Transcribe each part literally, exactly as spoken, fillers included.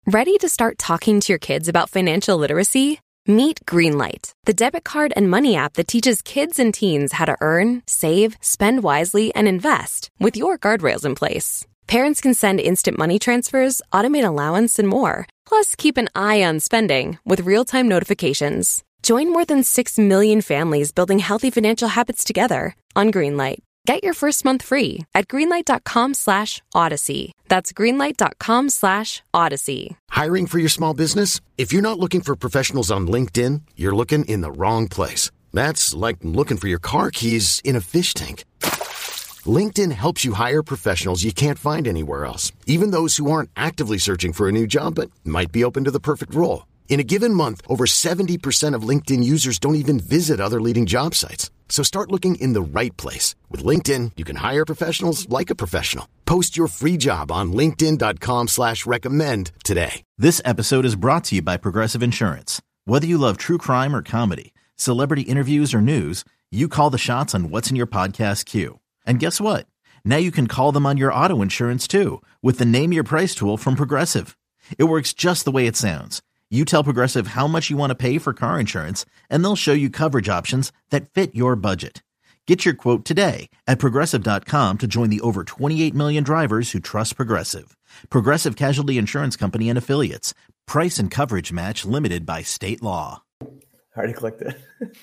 Ready to start talking to your kids about financial literacy? Meet Greenlight, the debit card and money app that teaches kids and teens how to earn, save, spend wisely, and invest with your guardrails in place. Parents can send instant money transfers, automate allowance, and more. Plus, keep an eye on spending with real-time notifications. Join more than six million families building healthy financial habits together on Greenlight. Get your first month free at greenlight.com slash odyssey. That's greenlight.com slash odyssey. Hiring for your small business? If you're not looking for professionals on LinkedIn, you're looking in the wrong place. That's like looking for your car keys in a fish tank. LinkedIn helps you hire professionals you can't find anywhere else, even those who aren't actively searching for a new job but might be open to the perfect role. In a given month, over seventy percent of LinkedIn users don't even visit other leading job sites. So start looking in the right place. With LinkedIn, you can hire professionals like a professional. Post your free job on linkedin.com slash recommend today. This episode is brought to you by Progressive Insurance. Whether you love true crime or comedy, celebrity interviews or news, you call the shots on what's in your podcast queue. And guess what? Now you can call them on your auto insurance too with the Name Your Price tool from Progressive. It works just the way it sounds. You tell Progressive how much you want to pay for car insurance, and they'll show you coverage options that fit your budget. Get your quote today at progressive dot com to join the over twenty-eight million drivers who trust Progressive. Progressive Casualty Insurance Company and Affiliates. Price and coverage match limited by state law. Already clicked it.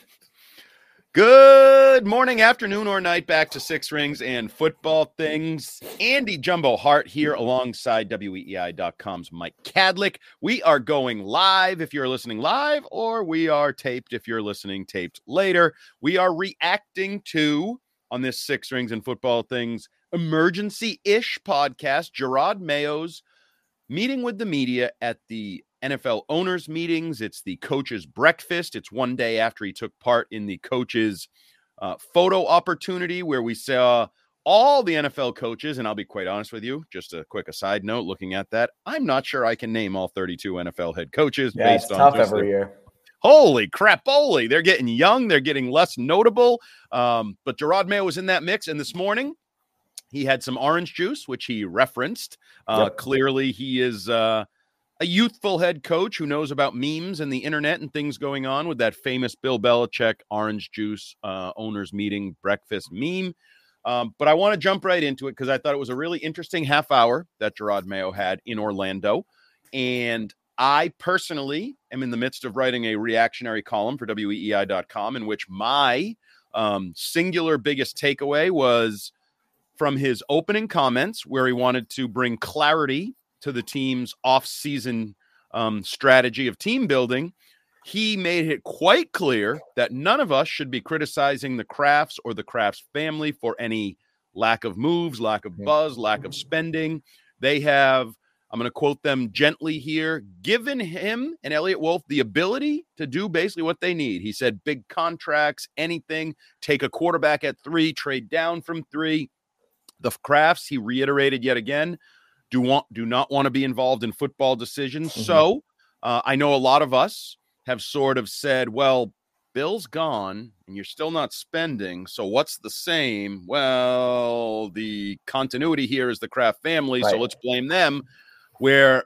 Good morning, afternoon, or night. Back to Six Rings and Football Things. Andy Jumbo Hart here alongside W E E I dot com's Mike Kadlick. We are going live if you're listening live, or we are taped if you're listening taped later. We are reacting to, on this Six Rings and Football Things emergency-ish podcast, Jerod Mayo's meeting with the media at the N F L owners meetings. It's the coaches breakfast. It's one day after he took part in the coaches uh, photo opportunity where we saw all the N F L coaches. And I'll be quite honest with you, just a quick aside note, looking at that, I'm not sure I can name all thirty-two N F L head coaches. Yeah, based it's on tough just every the, year. Holy crap, holy. They're getting young. They're getting less notable. Um, but Jerod Mayo was in that mix. And this morning he had some orange juice, which he referenced. Uh, Yep. Clearly he is uh, a youthful head coach who knows about memes and the internet and things going on with that famous Bill Belichick orange juice uh, owners meeting breakfast meme. Um, but I want to jump right into it because I thought it was a really interesting half hour that Jerod Mayo had in Orlando. And I personally am in the midst of writing a reactionary column for W E E I dot com in which my um, singular biggest takeaway was from his opening comments where he wanted to bring clarity to the team's off-season um, strategy of team building. He made it quite clear that none of us should be criticizing the Krafts or the Krafts family for any lack of moves, lack of buzz, lack of spending. They have, I'm going to quote them gently here, given him and Elliott Wolf the ability to do basically what they need. He said big contracts, anything, take a quarterback at three, trade down from three. The Krafts, he reiterated yet again, do want do not want to be involved in football decisions. Mm-hmm. So uh, I know a lot of us have sort of said, well, Bill's gone and you're still not spending. So what's the same? Well, the continuity here is the Kraft family. Right. So let's blame them. Where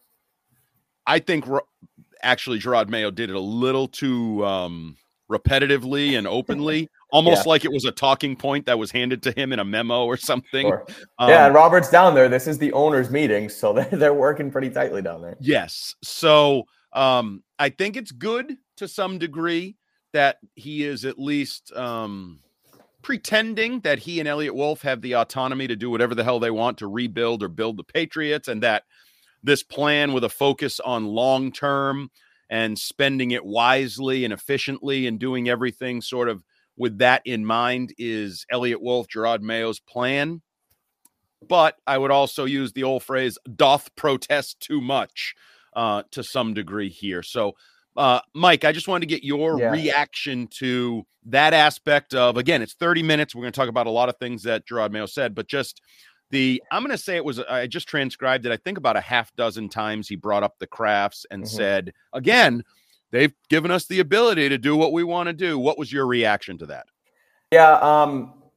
I think actually Jerod Mayo did it a little too um, repetitively and openly. Almost yeah. like it was a talking point that was handed to him in a memo or something. Sure. Um, yeah, and Robert's down there. This is the owners' meeting, so they're, they're working pretty tightly down there. Yes. So um, I think it's good to some degree that he is at least um, pretending that he and Elliott Wolf have the autonomy to do whatever the hell they want to rebuild or build the Patriots, and that this plan with a focus on long-term and spending it wisely and efficiently and doing everything sort of with that in mind is Elliott Wolf, Jerod Mayo's plan. But I would also use the old phrase, doth protest too much uh, to some degree here. So, uh, Mike, I just wanted to get your yeah. reaction to that aspect of, again, it's thirty minutes. We're going to talk about a lot of things that Jerod Mayo said, but just the, I'm going to say it was, I just transcribed it, I think about a half dozen times he brought up the Krafts and mm-hmm. said, again, they've given us the ability to do what we want to do. What was your reaction to that? Yeah, um,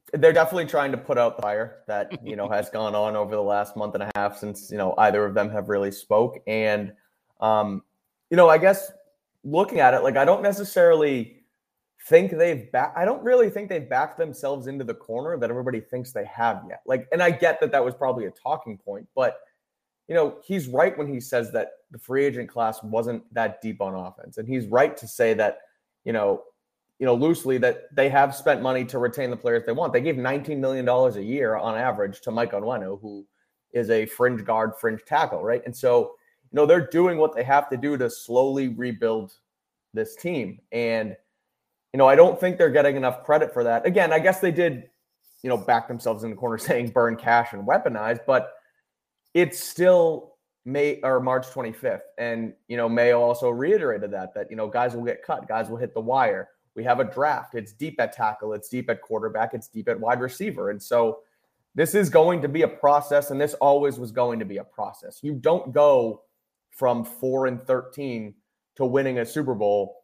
they're definitely trying to put out the fire that, you know, has gone on over the last month and a half since, you know, either of them have really spoke. And, um, you know, I guess looking at it, like, I don't necessarily think they've back, I don't really think they've backed themselves into the corner that everybody thinks they have yet. Like, and I get that that was probably a talking point, but, you know, he's right when he says that the free agent class wasn't that deep on offense. And he's right to say that, you know, you know, loosely, that they have spent money to retain the players they want. They gave nineteen million dollars a year on average to Mike Onwenu, who is a fringe guard, fringe tackle, right? And so, you know, they're doing what they have to do to slowly rebuild this team. And, you know, I don't think they're getting enough credit for that. Again, I guess they did, you know, back themselves in the corner saying burn cash and weaponize, but it's still May or March twenty-fifth. And, you know, Mayo also reiterated that, that, you know, guys will get cut, guys will hit the wire. We have a draft. It's deep at tackle. It's deep at quarterback. It's deep at wide receiver. And so this is going to be a process, and this always was going to be a process. You don't go from four and thirteen to winning a Super Bowl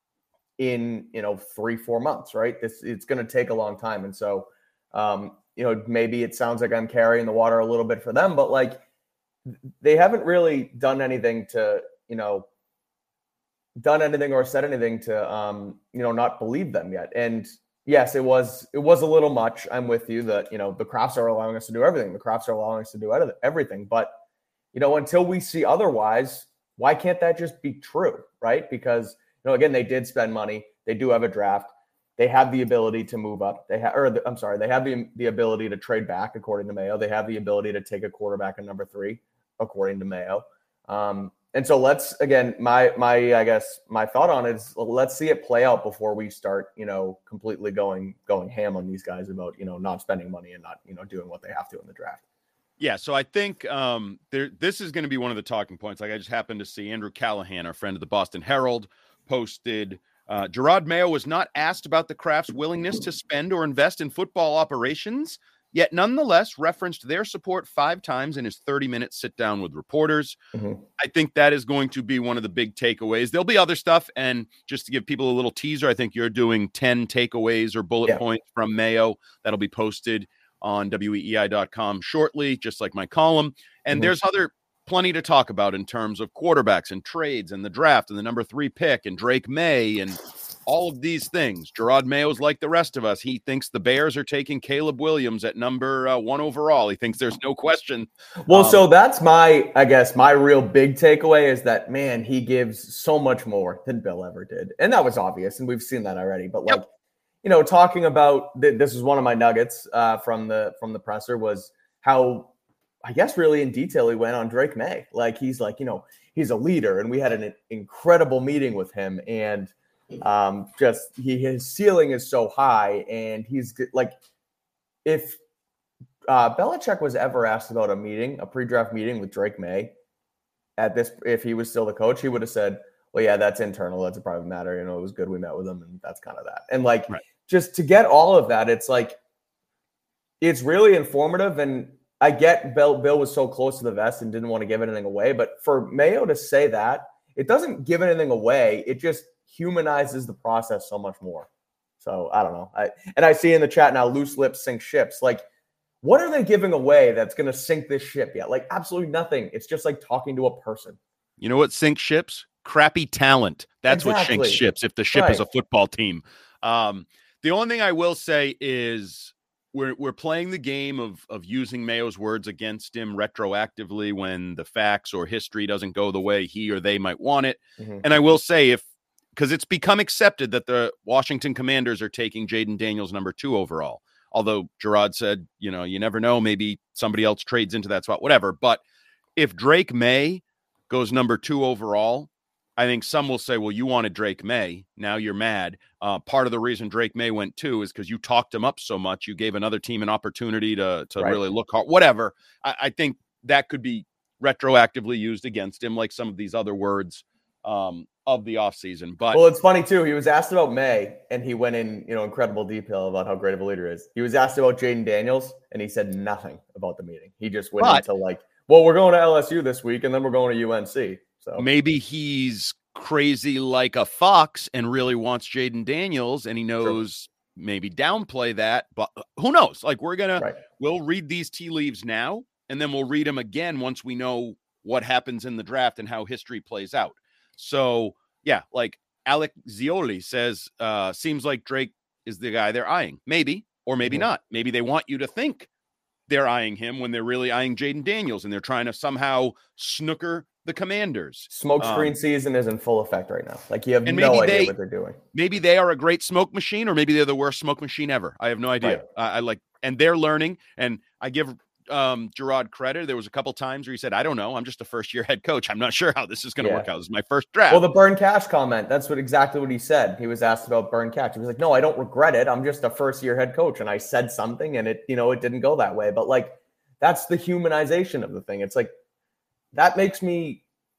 in, you know, three, four months, right? This it's going to take a long time. And so, um, you know, maybe it sounds like I'm carrying the water a little bit for them, but like they haven't really done anything to, you know, done anything or said anything to, um, you know, not believe them yet. And yes, it was, it was a little much. I'm with you that, you know, the Crafts are allowing us to do everything. The Crafts are allowing us to do everything. But, you know, until we see otherwise, why can't that just be true? Right. Because, you know, again, they did spend money. They do have a draft. They have the ability to move up. They have, or the, I'm sorry, they have the, the ability to trade back, according to Mayo. They have the ability to take a quarterback at number three, according to Mayo. Um, And so let's, again, my, my, I guess my thought on it is let's see it play out before we start, you know, completely going, going ham on these guys about, you know, not spending money and not, you know, doing what they have to in the draft. Yeah. So I think um, there, this is going to be one of the talking points. Like I just happened to see Andrew Callahan, our friend of the Boston Herald, posted uh, Gerard Mayo was not asked about the Kraft's willingness to spend or invest in football operations, yet nonetheless referenced their support five times in his thirty minute sit down with reporters. Mm-hmm. I think that is going to be one of the big takeaways. There'll be other stuff. And just to give people a little teaser, I think you're doing ten takeaways or bullet yeah. points from Mayo. That'll be posted on W E E I dot com shortly, just like my column. And mm-hmm. there's other plenty to talk about in terms of quarterbacks and trades and the draft and the number three pick and Drake May and all of these things. Gerard Mayo's like the rest of us. He thinks the Bears are taking Caleb Williams at number uh, one overall. He thinks there's no question. Well, um, so that's my, I guess, my real big takeaway is that, man, he gives so much more than Bill ever did. And that was obvious, and we've seen that already. But, like, yep. you know, talking about, th- this is one of my nuggets uh, from the from the presser was how, I guess, really in detail he went on Drake May. Like, he's like, you know, he's a leader, and we had an incredible meeting with him, and Um, just he his ceiling is so high, and he's like, if uh, Belichick was ever asked about a meeting, a pre-draft meeting with Drake May, at this, if he was still the coach, he would have said, "Well, yeah, that's internal. That's a private matter. You know, it was good. We met with him, and that's kind of that." And like, right. just to get all of that, it's like, it's really informative. And I get Bill. Bill was so close to the vest and didn't want to give anything away, but for Mayo to say that, it doesn't give anything away. It just humanizes the process so much more. So I don't know. I and I see in the chat now, loose lips sink ships. Like, what are they giving away that's going to sink this ship yet? Like, absolutely nothing. It's just like talking to a person. You know what sinks ships? Crappy talent. That's exactly. what sinks ships. If the ship right. is a football team. Um, the only thing I will say is we're we're playing the game of of using Mayo's words against him retroactively when the facts or history doesn't go the way he or they might want it. Mm-hmm. And I will say, if because it's become accepted that the Washington Commanders are taking Jaden Daniels number two overall. Although Gerard said, you know, you never know, maybe somebody else trades into that spot, whatever. But if Drake May goes number two overall, I think some will say, well, you wanted Drake May. Now you're mad. Uh, part of the reason Drake May went two is because you talked him up so much. You gave another team an opportunity to, to right. really look hard, whatever. I, I think that could be retroactively used against him, like some of these other words um, of the offseason. But well, it's funny too. He was asked about May, and he went in, you know, incredible detail about how great of a leader he is. He was asked about Jaden Daniels, and he said nothing about the meeting. He just went but, into like, well, we're going to L S U this week, and then we're going to U N C. So maybe he's crazy like a fox and really wants Jaden Daniels, and he knows maybe downplay that, but who knows? Like we're gonna right. we'll read these tea leaves now, and then we'll read them again once we know what happens in the draft and how history plays out. So yeah, like Alec Zioli says, uh, seems like Drake is the guy they're eyeing. Maybe, or maybe mm-hmm. not. Maybe they want you to think they're eyeing him when they're really eyeing Jaden Daniels, and they're trying to somehow snooker the Commanders. Smoke screen um, season is in full effect right now. Like you have and no idea they, what they're doing. Maybe they are a great smoke machine, or maybe they're the worst smoke machine ever. I have no idea. Right. Uh, I like, and they're learning. And I give um, Gerard credit. There was a couple times where he said, "I don't know. I'm just a first year head coach. I'm not sure how this is going to yeah. work out. This is my first draft." Well, the burn cash comment. That's what exactly what he said. He was asked about burn cash. He was like, "No, I don't regret it. I'm just a first year head coach, and I said something, and it, you know, it didn't go that way." But like, that's the humanization of the thing. It's like that makes me.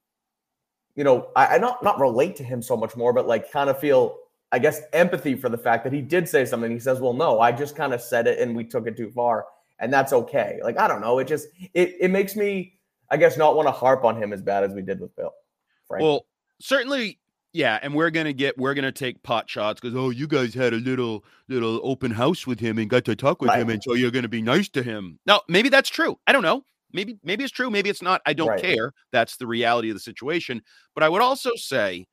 You know, I, I not not relate to him so much more, but like kind of feel, I guess, empathy for the fact that he did say something. He says, well, no, I just kind of said it and we took it too far, and that's okay. Like, I don't know. It just, it it makes me, I guess, not want to harp on him as bad as we did with Bill. Frankly. Well, certainly, yeah, and we're going to get, we're going to take pot shots because, oh, you guys had a little, little open house with him and got to talk with right. him, and so you're going to be nice to him. No, maybe that's true. I don't know. Maybe maybe it's true. Maybe it's not. I don't right. care. That's the reality of the situation. But I would also say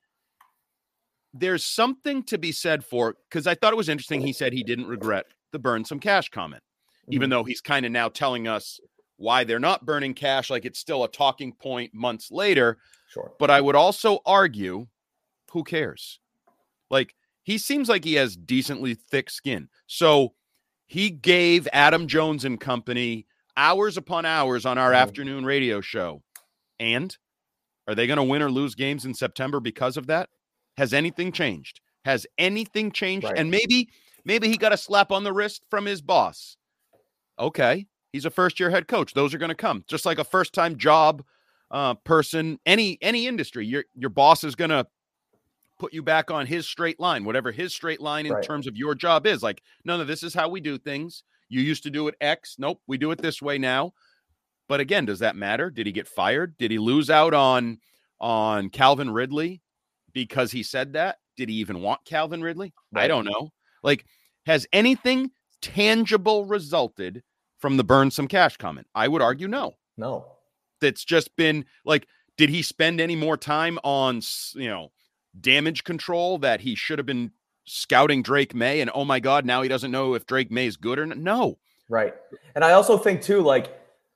there's something to be said for, because I thought it was interesting. He said he didn't regret the burn some cash comment, mm-hmm. even though he's kind of now telling us why they're not burning cash. Like it's still a talking point months later. Sure. But I would also argue, who cares? Like he seems like he has decently thick skin. So he gave Adam Jones and company hours upon hours on our mm-hmm. afternoon radio show. And are they going to win or lose games in September because of that? Has anything changed? Has anything changed? Right. And maybe, maybe he got a slap on the wrist from his boss. Okay. He's a first year head coach. Those are going to come just like a first time job uh, person, any, any industry. Your, your boss is going to put you back on his straight line, whatever his straight line in right. terms of your job is. Like, no, no, this is how we do things. You used to do it X. Nope, we do it this way now. But again, does that matter? Did he get fired? Did he lose out on on Calvin Ridley because he said that? Did he even want Calvin Ridley? Right. I don't know. Like, has anything tangible resulted from the burn some cash comment? I would argue no. No. That's just been like, did he spend any more time on, you know, damage control that he should have been scouting Drake May, and oh my God, now he doesn't know if Drake May is good or not? No. Right. And I also think too, like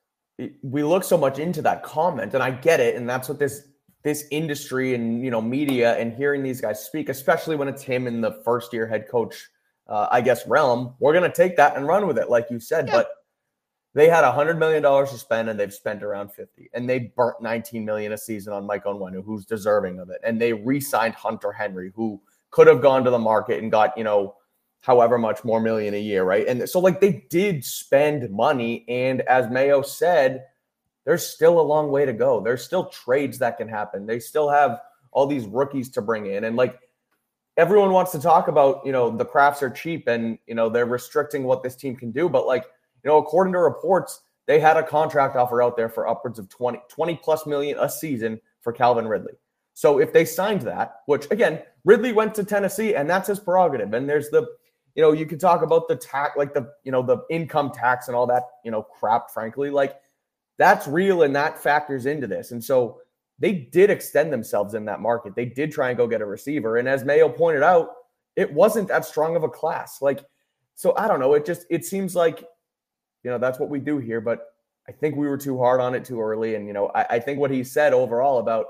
we look so much into that comment, and I get it. And that's what this, this industry and, you know, media and hearing these guys speak, especially when it's him in the first year head coach, uh, I guess, realm, we're going to take that and run with it. Like you said, yeah. But they had a hundred million dollars to spend and they've spent around fifty, and they burnt nineteen million a season on Mike Onwenu, who's deserving of it. And they re-signed Hunter Henry, who could have gone to the market and got, you know, however much more million a year, right? And so, like, they did spend money. And as Mayo said, there's still a long way to go. There's still trades that can happen. They still have all these rookies to bring in. And, like, everyone wants to talk about, you know, the Crafts are cheap and, you know, they're restricting what this team can do. But, like, you know, according to reports, they had a contract offer out there for upwards of twenty, twenty plus million a season for Calvin Ridley. So if they signed that, which again, Ridley went to Tennessee and that's his prerogative. And there's the, you know, you could talk about the tax, like the, you know, the income tax and all that, you know, crap, frankly, like that's real and that factors into this. And so they did extend themselves in that market. They did try and go get a receiver. And as Mayo pointed out, it wasn't that strong of a class. Like, so I don't know. It just, it seems like, you know, that's what we do here, but I think we were too hard on it too early. And, you know, I, I think what he said overall about,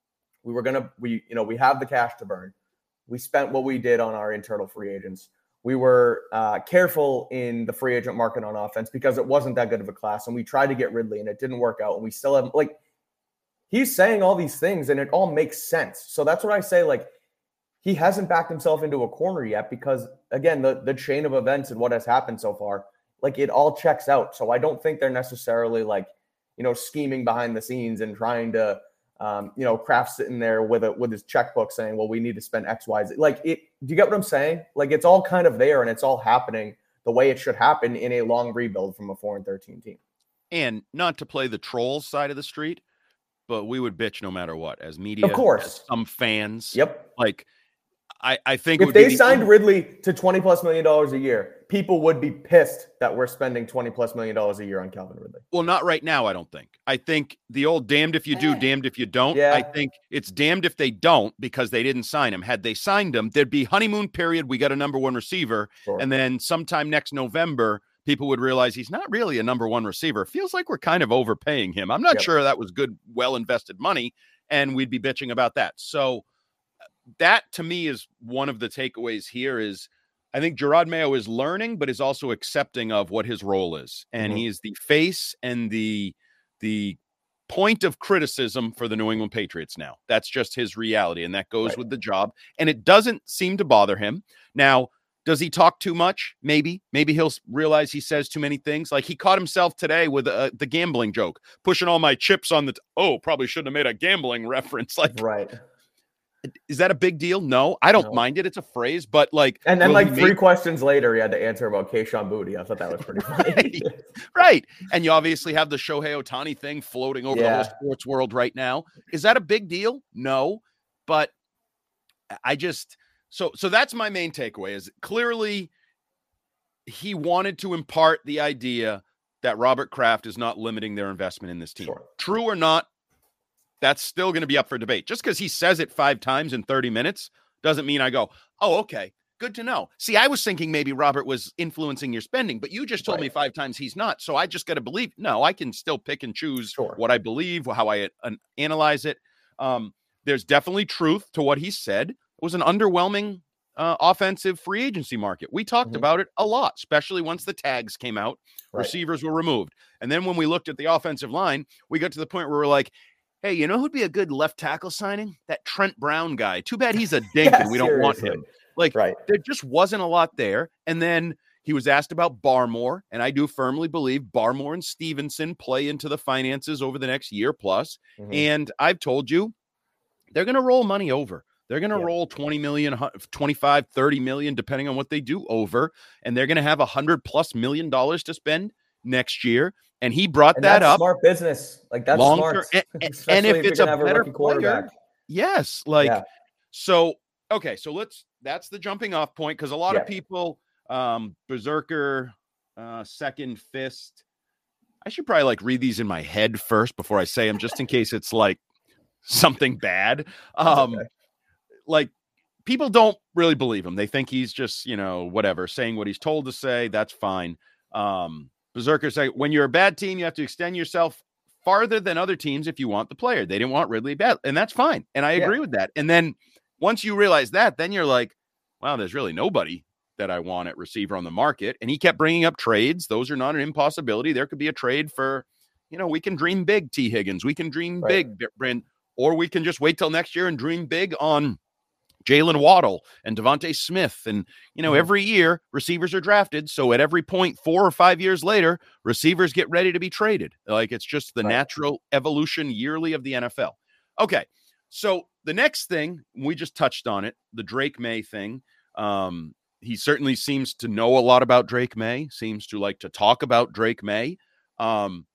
we were going to, we, you know, we have the cash to burn. We spent what we did on our internal free agents. We were uh, careful in the free agent market on offense because it wasn't that good of a class. And we tried to get Ridley and it didn't work out. And we still have, like, he's saying all these things and it all makes sense. So that's what I say. Like, he hasn't backed himself into a corner yet because, again, the, the chain of events and what has happened so far, like, it all checks out. So I don't think they're necessarily, like, you know, scheming behind the scenes and trying to, Um, you know, Kraft sitting there with a with his checkbook saying, well, we need to spend X, Y, Z. Like, it, do you get what I'm saying? Like, it's all kind of there and it's all happening the way it should happen in a long rebuild from a four and thirteen team. And not to play the trolls side of the street, but we would bitch no matter what as media, of course, as some fans. Yep. Like, I, I think it if would they be the signed un- Ridley to twenty plus million dollars a year, people would be pissed that we're spending twenty plus million dollars a year on Calvin Ridley. Well, not right now, I don't think. I think the old damned if you do, damned if you don't. Yeah. I think it's damned if they don't because they didn't sign him. Had they signed him, there'd be honeymoon period. We got a number one receiver. Sure. And then sometime next November, people would realize he's not really a number one receiver. It feels like we're kind of overpaying him. I'm not Yep. sure that was good, well invested money. And we'd be bitching about that. So that to me is one of the takeaways here is I think Gerard Mayo is learning, but is also accepting of what his role is. And Mm-hmm. he is the face and the, the point of criticism for the New England Patriots now. That's just his reality. And that goes Right. with the job. And it doesn't seem to bother him. Now, does he talk too much? Maybe. Maybe he'll realize he says too many things. Like he caught himself today with uh, the gambling joke, pushing all my chips on the, t- oh, probably shouldn't have made a gambling reference. Like, Right. is that a big deal? No, I don't No. mind it. It's a phrase, but like, And then will like he three make- questions later, he had to answer about Keyshawn Booty. I thought that was pretty funny. right, right. And you obviously have the Shohei Ohtani thing floating over the Yeah. whole sports world right now. Is that a big deal? No, but I just, so, so that's my main takeaway is clearly he wanted to impart the idea that Robert Kraft is not limiting their investment in this team. Sure. True or not, that's still going to be up for debate. Just because he says it five times in thirty minutes doesn't mean I go, oh, okay, good to know. See, I was thinking maybe Robert was influencing your spending, but you just told Right. me five times he's not. So I just got to believe. No, I can still pick and choose Sure. what I believe, how I uh, analyze it. Um, there's definitely truth to what he said. It was an underwhelming uh, offensive free agency market. We talked Mhm. about it a lot, especially once the tags came out, Right. receivers were removed. And then when we looked at the offensive line, we got to the point where we're like, hey, you know who'd be a good left tackle signing? That Trent Brown guy. Too bad he's a dink Yeah, and we don't want seriously. him. Like, Right. there just wasn't a lot there. And then he was asked about Barmore, and I do firmly believe Barmore and Stevenson play into the finances over the next year plus. Mhm. And I've told you, they're going to roll money over. They're going to Yeah. roll twenty million, twenty-five, thirty million, depending on what they do over. And they're going to have a hundred plus million dollars to spend next year. And he brought And that that's up. smart business. Like that's Long smart. term- and- and Especially if you're it's a gonna have better rookie quarterback. Yes. Like, Yeah. so, okay. So let's, that's the jumping off point. Cause a lot Yeah. of people, um, Berserker, uh, Second Fist. I should probably like read these in my head first before I say them, just in case it's like something bad. Um, okay. like people don't really believe him. They think he's just, you know, whatever, saying what he's told to say. That's fine. Um, Berserker say when you're a bad team, you have to extend yourself farther than other teams if you want the player. They didn't want Ridley bad, and that's fine. And I agree Yeah. with that. And then once you realize that, then you're like, wow, there's really nobody that I want at receiver on the market. And he kept bringing up trades. Those are not an impossibility. There could be a trade for, you know, we can dream big, T. Higgins. We can dream Right. big, Brent, or we can just wait till next year and dream big on Jalen Waddle and Devontae Smith. And, you know, Mhm. every year receivers are drafted. So at every point, four or five years later, receivers get ready to be traded. Like it's just the Right. natural evolution yearly of the N F L. Okay. So the next thing, we just touched on it, the Drake May thing. Um, he certainly seems to know a lot about Drake May, seems to like to talk about Drake May. Um,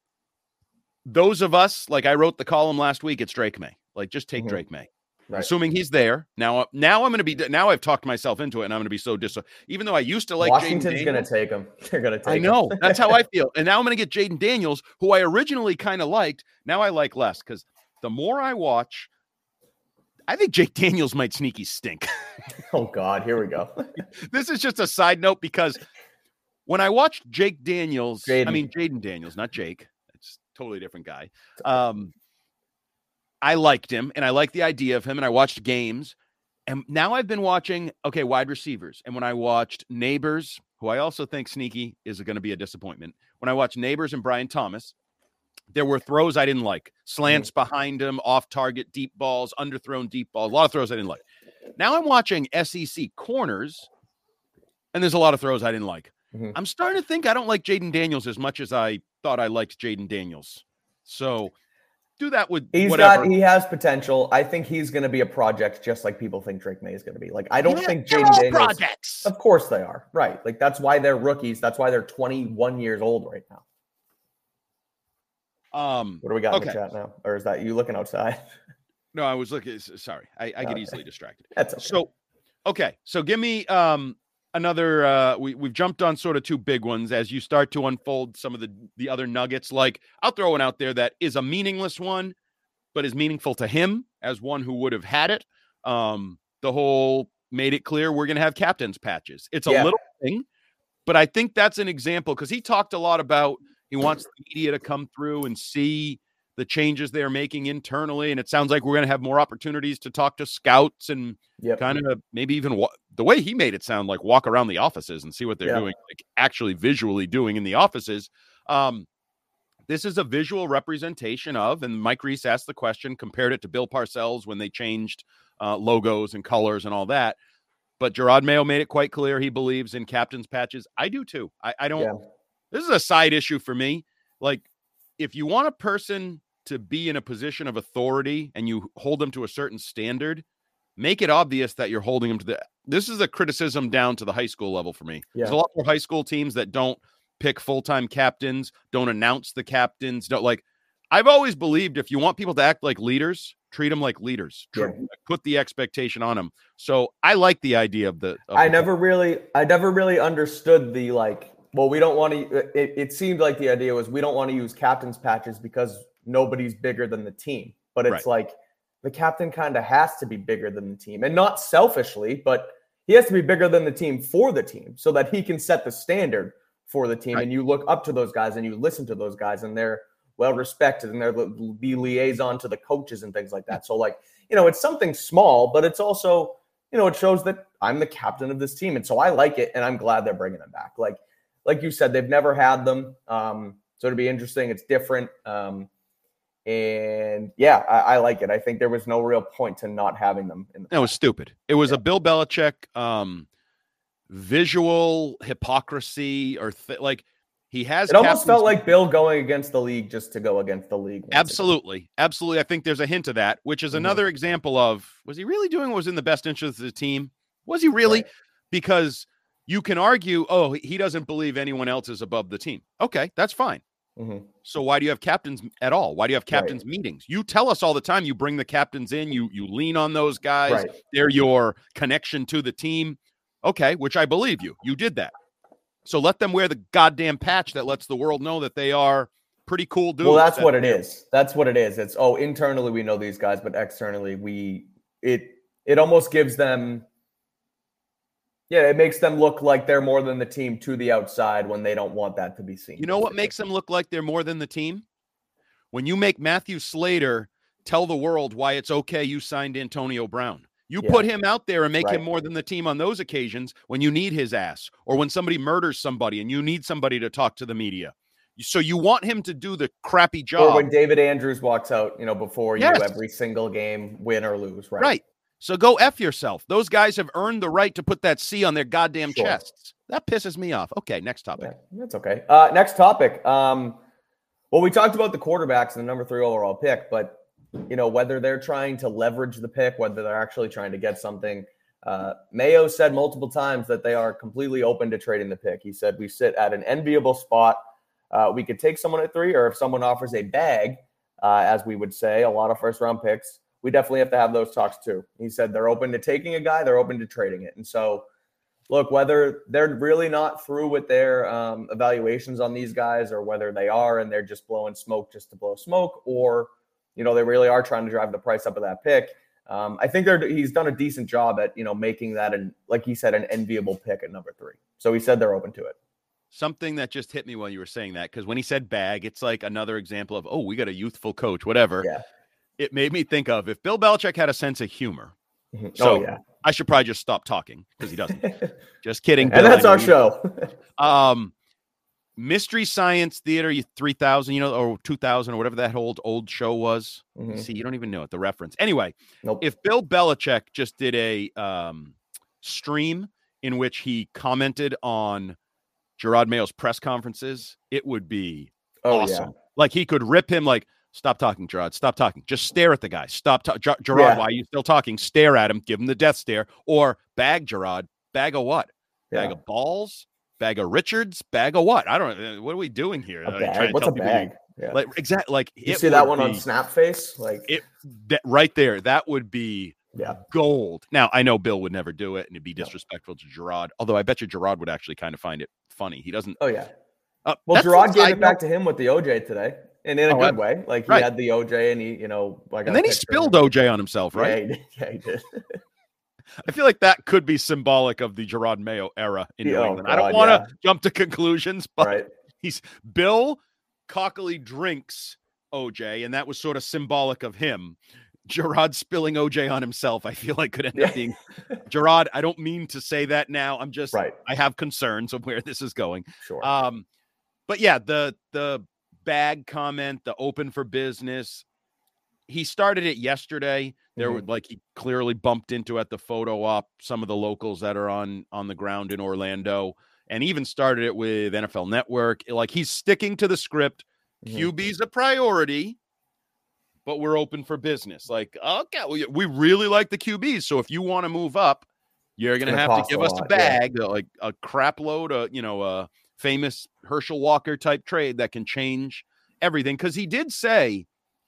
those of us, like I wrote the column last week, it's Drake May. Like just take Mhm. Drake May. Right. Assuming he's there now. Now I'm going to be. Now I've talked myself into it, and I'm going to be so dis. Even though I used to like Washington's Jaden going to Daniels, take him. They're going to take I him. know that's how I feel, and now I'm going to get Jaden Daniels, who I originally kind of liked. Now I like less because the more I watch, I think Jake Daniels might sneaky stink. Oh God, here we go. This is just a side note because when I watched Jake Daniels, I Jaden. mean Jaden Daniels, not Jake. It's a totally different guy. Um, I liked him and I liked the idea of him and I watched games. And now I've been watching, okay, wide receivers. And when I watched Neighbors, who I also think sneaky is going to be a disappointment. When I watched Neighbors and Brian Thomas, there were throws I didn't like. Slants mm-hmm. behind him, off target, deep balls, underthrown deep balls, a lot of throws I didn't like. Now I'm watching S E C corners, and there's a lot of throws I didn't like. Mm-hmm. I'm starting to think I don't like Jaden Daniels as much as I thought I liked Jaden Daniels. So do that with he's whatever. got he has potential. I think he's going to be a project just like people think Drake May is going to be. Like I don't yeah, think Jaden Daniels projects. Of course they are. Right. Like that's why they're rookies. That's why they're twenty-one years old right now. Um what do we got okay. in the chat now? Or is that you looking outside? No, I was looking sorry. I, I get easily distracted. That's okay. So Okay, so give me um, another. Uh, we we've jumped on sort of two big ones as you start to unfold some of the the other nuggets. Like I'll throw one out there that is a meaningless one, but is meaningful to him as one who would have had it. Um, the whole made it clear we're going to have captain's patches. It's a Yeah. little thing, but I think that's an example because he talked a lot about he wants the media to come through and see the changes they're making internally. And it sounds like we're going to have more opportunities to talk to scouts and Yep. kind of maybe even wa- the way he made it sound like walk around the offices and see what they're Yeah. doing, like actually visually doing in the offices. Um, this is a visual representation of, and Mike Reese asked the question, compared it to Bill Parcells when they changed uh, logos and colors and all that. But Gerard Mayo made it quite clear he believes in captain's patches. I do too. I, I don't, Yeah. this is a side issue for me. Like, if you want a person to be in a position of authority and you hold them to a certain standard, make it obvious that you're holding them to the, this is a criticism down to the high school level for me. Yeah. There's a lot more high school teams that don't pick full-time captains, don't announce the captains. Don't like, I've always believed if you want people to act like leaders, treat them like leaders, Yeah. Tr- put the expectation on them. So I like the idea of the, of I the never really, I never really understood the like, well, we don't want to, it, it seemed like the idea was we don't want to use captain's patches because nobody's bigger than the team. But it's Right. like the captain kind of has to be bigger than the team, and not selfishly, but he has to be bigger than the team for the team so that he can set the standard for the team. Right. And you look up to those guys and you listen to those guys and they're well respected and they're be liaison to the coaches and things like that. So like, you know, it's something small, but it's also, you know, it shows that I'm the captain of this team. And so I like it and I'm glad they're bringing them back. Like, like you said, they've never had them. Um, so it'll be interesting. It's different. Um, and yeah, I, I like it. I think there was no real point to not having them. In the That was stupid. It was Yeah. a Bill Belichick um, visual hypocrisy or th- like he has. It almost captains- felt like Bill going against the league just to go against the league. once again. Absolutely. Absolutely. I think there's a hint of that, which is Mhm. another example of, was he really doing what was in the best interest of the team? Was he really? Right. Because you can argue, oh, he doesn't believe anyone else is above the team. Okay, that's fine. Mhm. So why do you have captains at all? Why do you have captains meetings? You tell us all the time, you bring the captains in, you you lean on those guys. Right. They're your connection to the team. Okay, which I believe you. You did that. So let them wear the goddamn patch that lets the world know that they are pretty cool dudes. Well, that's that- what it is. That's what it is. It's, oh, internally we know these guys, but externally we it it almost gives them, yeah, it makes them look like they're more than the team to the outside when they don't want that to be seen. You know what makes them look like they're more than the team? When you make Matthew Slater tell the world why it's okay you signed Antonio Brown. You Yeah. put him out there and make him Right. more than the team on those occasions when you need his ass or when somebody murders somebody and you need somebody to talk to the media. So you want him to do the crappy job. Or when David Andrews walks out, you know, before Yes. you every single game, win or lose, right? Right. So go F yourself. Those guys have earned the right to put that C on their goddamn Sure. chests. That pisses me off. Okay, next topic. Yeah, that's okay. Uh, next topic. Um, well, we talked about the quarterbacks and the number three overall pick, but you know whether they're trying to leverage the pick, whether they're actually trying to get something. Uh, Mayo said multiple times that they are completely open to trading the pick. He said we sit at an enviable spot. Uh, we could take someone at three, or if someone offers a bag, uh, as we would say, a lot of first round picks, we definitely have to have those talks too. He said they're open to taking a guy, they're open to trading it. And so, look, whether they're really not through with their um, evaluations on these guys or whether they are and they're just blowing smoke just to blow smoke, or, you know, they really are trying to drive the price up of that pick. Um, I think they're, he's done a decent job at, you know, making that, an, like he said, an enviable pick at number three. So he said they're open to it. Something that just hit me while you were saying that, because when he said bag, it's like another example of, oh, we got a youthful coach, whatever. Yeah. It made me think of if Bill Belichick had a sense of humor. Mhm. So oh, yeah. I should probably just stop talking because he doesn't. Just kidding. And Bill, that's I know our you- show. Um, Mystery Science Theater three thousand, you know, or two thousand or whatever that old old show was. Mhm. See, you don't even know it, the reference. Anyway, Nope. if Bill Belichick just did a um, stream in which he commented on Gerard Mayo's press conferences, it would be oh, awesome. yeah. Like he could rip him like, stop talking, Gerard. Stop talking. Just stare at the guy. Stop talking. Ger- Gerard, Yeah. why are you still talking? Stare at him. Give him the death stare. Or bag Gerard. Bag of what? Bag Yeah. of balls? Bag of Richards? Bag of what? I don't know. What are we doing here? A Uh, bag? trying to What's tell a people you- bag? Yeah. Like exactly. Like you it see that would one on be- Snapface? Like It that right there. That would be Yeah. Gold. Now, I know Bill would never do it and it'd be disrespectful to Gerard, although I bet you Gerard would actually kind of find it funny. He doesn't. Oh, yeah. Uh, well, Gerard gave it back to him with the O J today, and in a oh, good I, way. Like, he right. had the O J, and he, you know, like, and then he spilled O J on himself, right? Yeah, he did. Yeah, he did. I feel like that could be symbolic of the Gerard Mayo era in New oh, England. God, I don't want to yeah. jump to conclusions, but right. he's Bill cockily drinks O J, and that was sort of symbolic of him. Gerard spilling O J on himself, I feel like could end yeah. up being Gerard. I don't mean to say that now. I'm just, right. I have concerns of where this is going. Sure. Um, but yeah, the the bag comment, the open for business. He started it yesterday. There mm-hmm. were like he clearly bumped into at the photo op some of the locals that are on on the ground in Orlando, and even started it with N F L Network. Like he's sticking to the script. Mm-hmm. Q B's a priority, but we're open for business. Like, okay, we, we really like the Q Bs. So if you want to move up, you're going to have to give a us lot, a bag, yeah. like a crap load, of, you know, a famous Herschel Walker type trade that can change everything. Because he did say,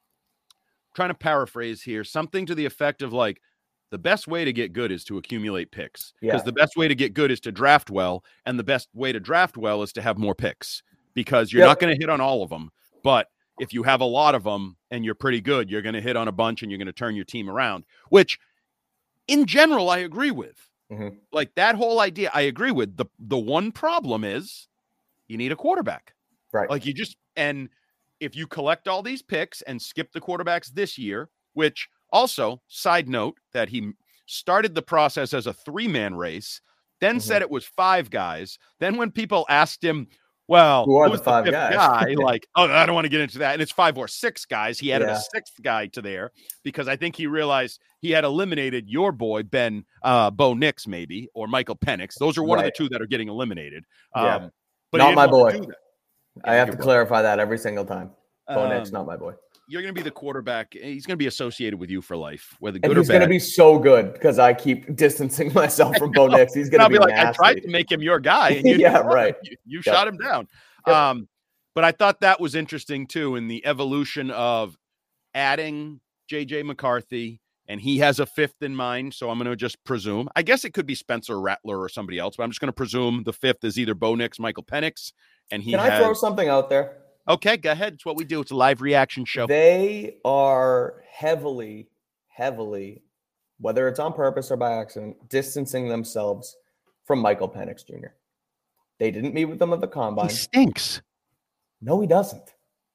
trying to paraphrase here, something to the effect of like, the best way to get good is to accumulate picks. Because yeah. the best way to get good is to draft well. And the best way to draft well is to have more picks. Because you're yep. not going to hit on all of them. But if you have a lot of them and you're pretty good, you're going to hit on a bunch and you're going to turn your team around, which in general, I agree with. Mm-hmm. Like that whole idea, I agree with. The the one problem is you need a quarterback. Right. Like you just, and if you collect all these picks and skip the quarterbacks this year, which also, side note, that he started the process as a three-man race, then mm-hmm. said it was five guys. Then when people asked him, well, who are who's the five the fifth guys? guy? Like, oh, I don't want to get into that. And it's five or six guys. He added yeah. a sixth guy to there because I think he realized he had eliminated your boy, Ben, uh, Bo Nix, maybe, or Michael Penix. Those are one right. of the two that are getting eliminated. Yeah. Um, but not my boy. I have to boy. clarify that every single time. Bo um, Nix, not my boy. You're going to be the quarterback. He's going to be associated with you for life, whether good and or he's bad. He's going to be so good because I keep distancing myself from Bo Nix. He's going to be, be like, nasty. I tried to make him your guy. And you yeah, right. You, you yep. shot him down. Yep. Um, but I thought that was interesting too in the evolution of adding J J McCarthy, and he has a fifth in mind. So I'm going to just presume. I guess it could be Spencer Rattler or somebody else, but I'm just going to presume the fifth is either Bo Nix, Michael Penix, and he. Can has... I throw something out there? Okay, go ahead. It's what we do. It's a live reaction show. They are heavily, heavily, whether it's on purpose or by accident, distancing themselves from Michael Penix Junior They didn't meet with them at the combine. He stinks. No, he doesn't.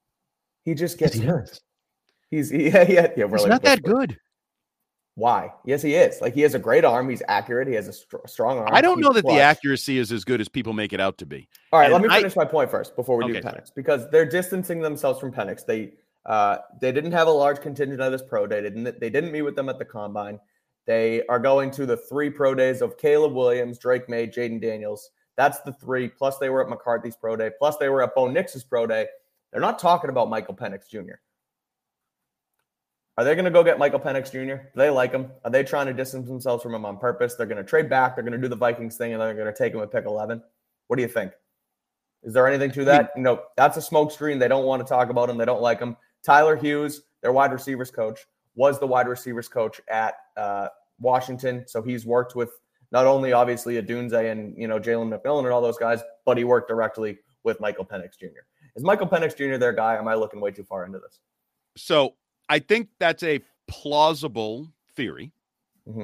He just gets he hurt. Does. He's yeah, yeah, yeah. He's not that good. Why? Yes, he is. Like he has a great arm. He's accurate. He has a str- strong arm. I don't He's know that clutch. the accuracy is as good as people make it out to be. All right, and let me I, finish my point first before we okay, do Penix, because they're distancing themselves from Penix. They uh, they didn't have a large contingent of this pro day. They didn't they didn't meet with them at the combine. They are going to the three pro days of Caleb Williams, Drake May, Jaden Daniels. That's the three. Plus they were at McCarthy's pro day. Plus they were at Bo Nix's pro day. They're not talking about Michael Penix Junior Are they going to go get Michael Penix Junior? Do they like him? Are they trying to distance themselves from him on purpose? They're going to trade back. They're going to do the Vikings thing, and they're going to take him at pick eleven. What do you think? Is there anything to that? You know, that's a smoke screen. They don't want to talk about him. They don't like him. Tyler Hughes, their wide receivers coach, was the wide receivers coach at uh, Washington. So he's worked with not only obviously Adunze and, you know, Jalen McMillan and all those guys, but he worked directly with Michael Penix Junior Is Michael Penix Junior their guy? Or am I looking way too far into this? So I think that's a plausible theory mm-hmm.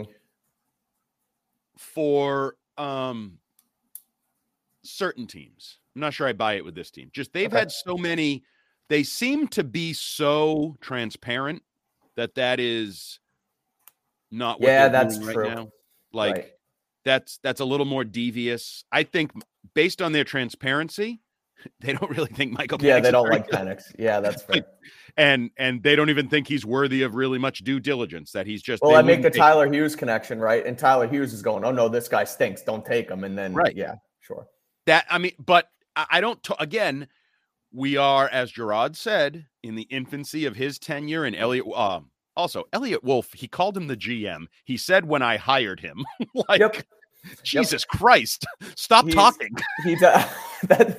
for um, certain teams. I'm not sure I buy it with this team. Just they've okay. had so many. They seem to be so transparent that that is not what yeah, they're that's doing true. right now. Like right. that's that's a little more devious. I think based on their transparency, they don't really think Michael Penix Yeah, they don't is like good. Penix. Yeah, that's fair. Like, and and they don't even think he's worthy of really much due diligence, that he's just well, I make the Tyler Hughes connection, right? And Tyler Hughes is going, oh no, this guy stinks, don't take him. And then right. yeah, sure. That I mean, but I, I don't t- again, we are, as Gerard said, in the infancy of his tenure, and Elliot uh, also Elliot Wolf, he called him the G M. He said when I hired him, like yep. Jesus yep. Christ, stop he's, talking. He's uh, that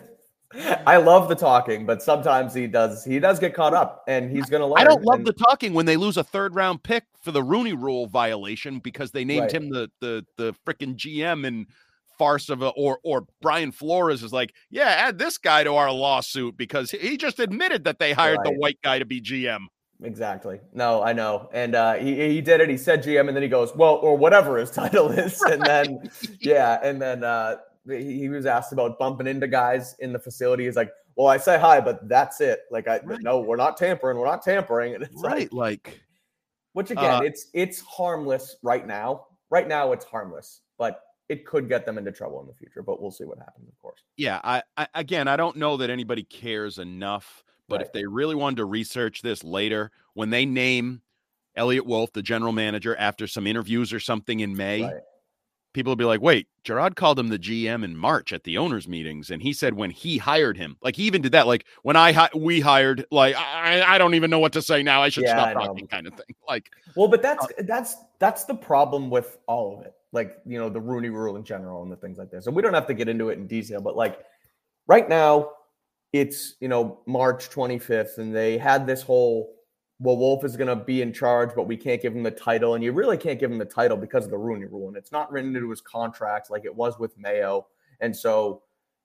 I love the talking, but sometimes he does he does get caught up, and he's going to learn. I don't love and, the talking when they lose a third round pick for the Rooney Rule violation because they named right. him the the the freaking G M and farce of a or or Brian Flores is like, yeah, add this guy to our lawsuit because he just admitted that they hired right. the white guy to be G M. Exactly. No, I know. And uh, he, he did it. He said G M, and then he goes, well, or whatever his title is. Right. And then, yeah. And then uh, he, he was asked about bumping into guys in the facility. He's like, well, I say hi, but that's it. Like, I right. no, we're not tampering. We're not tampering. And it's right. like, like, which again, uh, it's, it's harmless right now. Right now it's harmless, but it could get them into trouble in the future, but we'll see what happens, of course. Yeah. I, I again, I don't know that anybody cares enough. But right. if they really wanted to research this later, when they name Elliot Wolf, the general manager, after some interviews or something in May, right. people will be like, wait, Gerard called him the G M in March at the owners' meetings. And he said when he hired him, like he even did that, like when I hi- we hired, like, I, I don't even know what to say now. I should yeah, stop I talking kind of thing. Like, well, but that's, uh, that's, that's the problem with all of it. Like, you know, the Rooney Rule in general and the things like this. And we don't have to get into it in detail, but like right now, it's, you know, March twenty-fifth, and they had this whole, well, Wolf is going to be in charge, but we can't give him the title. And you really can't give him the title because of the Rooney Rule. And it's not written into his contract like it was with Mayo. And so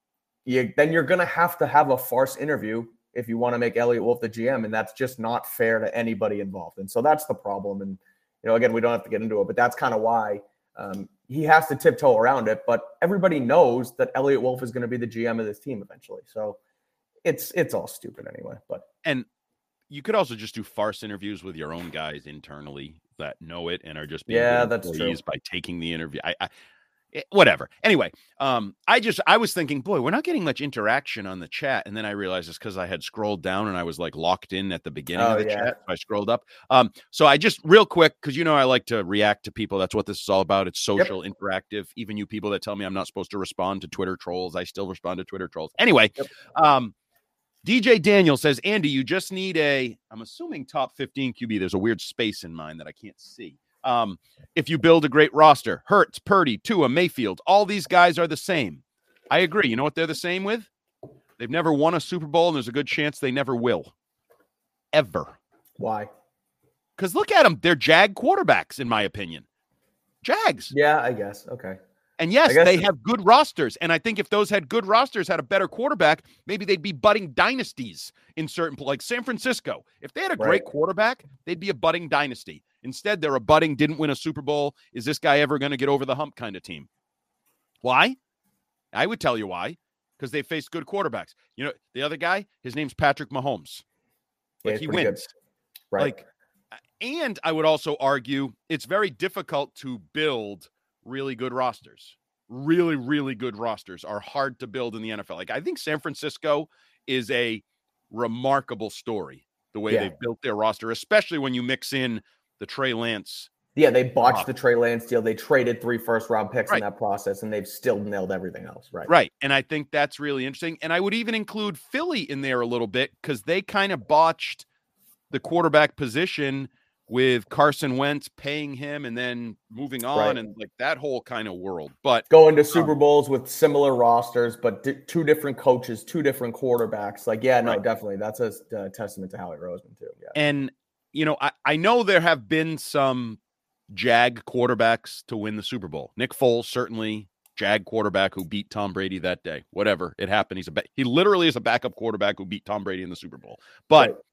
you, then you're going to have to have a farce interview if you want to make Elliot Wolf the G M. And that's just not fair to anybody involved. And so that's the problem. And, you know, again, we don't have to get into it, but that's kind of why um, he has to tiptoe around it. But everybody knows that Elliot Wolf is going to be the G M of this team eventually. So It's it's all stupid anyway. But and you could also just do farce interviews with your own guys internally that know it and are just being yeah, that's true. by taking the interview. I, I it, whatever. Anyway, um, I just I was thinking, boy, we're not getting much interaction on the chat, and then I realized it's because I had scrolled down and I was like locked in at the beginning oh, of the yeah. chat. So I scrolled up. Um, so I just real quick because you know I like to react to people. That's what this is all about. It's social, yep. interactive. Even you people that tell me I'm not supposed to respond to Twitter trolls, I still respond to Twitter trolls. Anyway, yep. um. D J Daniel says, Andy, you just need a, I'm assuming top fifteen Q B. There's a weird space in mine that I can't see. Um, if you build a great roster, Hurts, Purdy, Tua, Mayfield, all these guys are the same. I agree. You know what they're the same with? They've never won a Super Bowl, and there's a good chance they never will. Ever. Why? Because look at them. They're Jag quarterbacks, in my opinion. Jags. Yeah, I guess. Okay. And yes, they have good rosters. And I think if those had good rosters, had a better quarterback, maybe they'd be budding dynasties in certain, like San Francisco. If they had a great right. quarterback, they'd be a budding dynasty. Instead, they're a budding, didn't win a Super Bowl. Is this guy ever going to get over the hump kind of team? Why? I would tell you why. Because they faced good quarterbacks. You know, the other guy, his name's Patrick Mahomes. Like, yeah, he wins. Good. Right. Like, and I would also argue it's very difficult to build really good rosters. Really, really good rosters are hard to build in the N F L. Like, I think San Francisco is a remarkable story, the way yeah. they've built their roster, especially when you mix in the Trey Lance. Yeah, they botched roster. the Trey Lance deal. They traded three first-round picks right. in that process, and they've still nailed everything else. Right. Right. And I think that's really interesting. And I would even include Philly in there a little bit because they kind of botched the quarterback position with Carson Wentz paying him and then moving on right. and like that whole kind of world. But going to Super um, Bowls with similar rosters, but di- two different coaches, two different quarterbacks. Like, yeah, no, right. definitely. That's a uh, testament to Howie Roseman too. Yeah. And, you know, I, I know there have been some Jag quarterbacks to win the Super Bowl. Nick Foles, certainly Jag quarterback who beat Tom Brady that day. Whatever. It happened. He's a ba- he literally is a backup quarterback who beat Tom Brady in the Super Bowl. But right.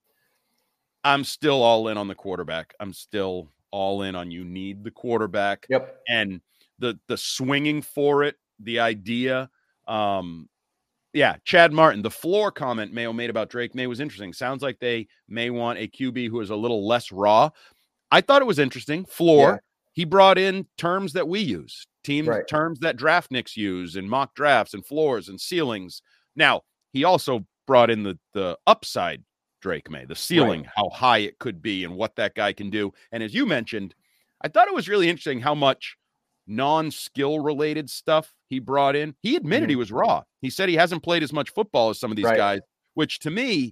I'm still all in on the quarterback. I'm still all in on you need the quarterback. Yep. And the the swinging for it, the idea. Um, yeah, Chad Martin, the floor comment Mayo made about Drake May was interesting. Sounds like they may want a Q B who is a little less raw. I thought it was interesting. Floor. Yeah. He brought in terms that we use, team right. terms that draftniks use in mock drafts and floors and ceilings. Now, he also brought in the the upside Drake May, the ceiling, right. how high it could be and what that guy can do. And as you mentioned, I thought it was really interesting how much non-skill related stuff he brought in. He admitted mm-hmm. he was raw. He said he hasn't played as much football as some of these right. guys, which to me,